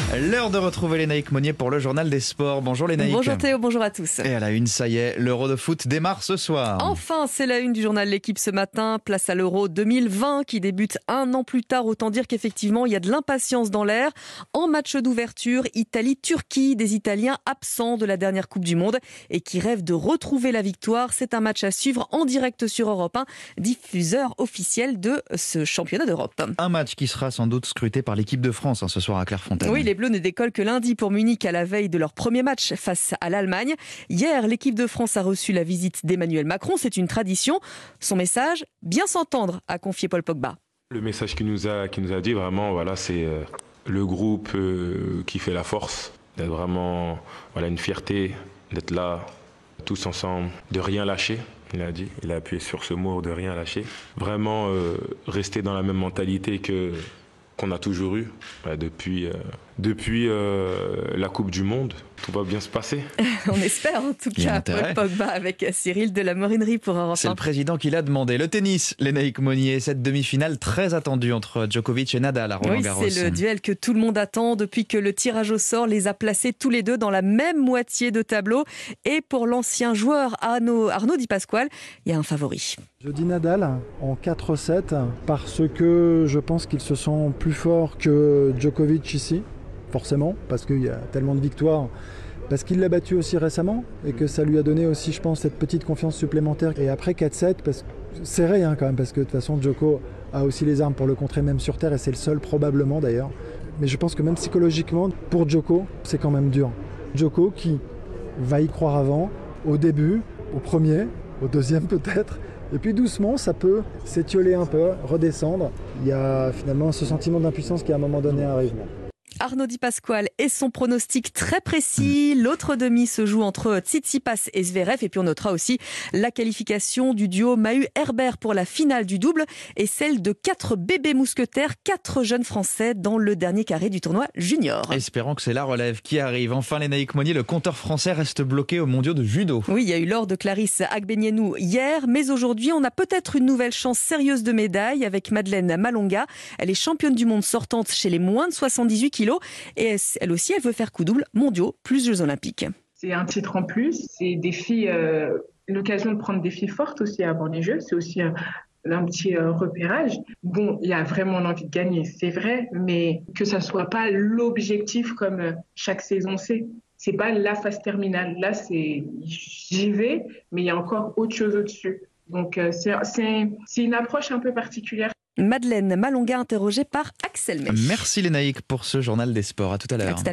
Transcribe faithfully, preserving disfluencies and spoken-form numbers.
L'heure de retrouver Lénaïque Monnier pour le journal des sports. Bonjour Lénaïque. Bonjour Théo, bonjour à tous. Et à la une, ça y est, l'Euro de foot démarre ce soir. Enfin, c'est la une du journal L'Équipe ce matin. Place à l'Euro deux mille vingt qui débute un an plus tard. Autant dire qu'effectivement, il y a de l'impatience dans l'air. En match d'ouverture, Italie-Turquie, des Italiens absents de la dernière Coupe du Monde et qui rêvent de retrouver la victoire. C'est un match à suivre en direct sur Europe un, diffuseur officiel de ce championnat d'Europe. Un match qui sera sans doute scruté par l'équipe de France hein, ce soir à Clairefontaine. Oui, les Bleus ne décollent que lundi pour Munich à la veille de leur premier match face à l'Allemagne. Hier, l'équipe de France a reçu la visite d'Emmanuel Macron. C'est une tradition. Son message, bien s'entendre, a confié Paul Pogba. Le message qu'il nous a, qu'il nous a dit vraiment, voilà, c'est euh, le groupe euh, qui fait la force, d'être vraiment voilà, une fierté, d'être là tous ensemble, de rien lâcher. Il a dit, il a appuyé sur ce mot de rien lâcher. Vraiment euh, rester dans la même mentalité que qu'on a toujours eu bah, depuis, euh, depuis euh, la Coupe du Monde. Tout va bien se passer. On espère en tout cas. Paul Pogba avec Cyril de la Morinerie pour Europe un. C'est le président qui l'a demandé. Le tennis, Lénaïque Monnier, cette demi-finale très attendue entre Djokovic et Nadal à Roland-Garros. Oui, c'est le duel que tout le monde attend depuis que le tirage au sort les a placés tous les deux dans la même moitié de tableau. Et pour l'ancien joueur Arnaud, Arnaud Di Pasquale, il y a un favori. Je dis Nadal en quatre sept parce que je pense qu'ils se sont plus forts que Djokovic ici, forcément, parce qu'il y a tellement de victoires, parce qu'il l'a battu aussi récemment et que ça lui a donné aussi, je pense, cette petite confiance supplémentaire. Et après quatre sept, parce que serré hein, quand même, parce que de toute façon Djoko a aussi les armes pour le contrer même sur terre et c'est le seul probablement d'ailleurs. Mais je pense que même psychologiquement, pour Djoko, c'est quand même dur. Djoko qui va y croire avant, au début, au premier, au deuxième peut-être. Et puis doucement, ça peut s'étioler un peu, redescendre. Il y a finalement ce sentiment d'impuissance qui à un moment donné arrive. Arnaud Di Pasquale et son pronostic très précis. L'autre demi se joue entre Tsitsipas et Zverev. Et puis on notera aussi la qualification du duo Mahut-Herbert pour la finale du double et celle de quatre bébés mousquetaires, quatre jeunes Français dans le dernier carré du tournoi junior. Espérons que c'est la relève qui arrive. Enfin, Lénaïque Monnier, le compteur français reste bloqué aux mondiaux de judo. Oui, il y a eu l'or de Clarisse Agbenienou hier, mais aujourd'hui, on a peut-être une nouvelle chance sérieuse de médaille avec Madeleine Malonga. Elle est championne du monde sortante chez les moins de soixante-dix-huit kilos. Et elle aussi, elle veut faire coup double mondiaux plus Jeux Olympiques. C'est un titre en plus, c'est des filles, euh, l'occasion de prendre des filles fortes aussi avant les Jeux, c'est aussi un, un petit euh, repérage. Bon, il y a vraiment l'envie de gagner, c'est vrai, mais que ça soit pas l'objectif comme euh, chaque saison c'est. C'est pas la phase terminale. Là, c'est j'y vais, mais il y a encore autre chose au-dessus. Donc euh, c'est, c'est, c'est une approche un peu particulière. Madeleine Malonga interrogée par Axel May. Merci Lénaïque pour ce journal des sports. À tout à l'heure.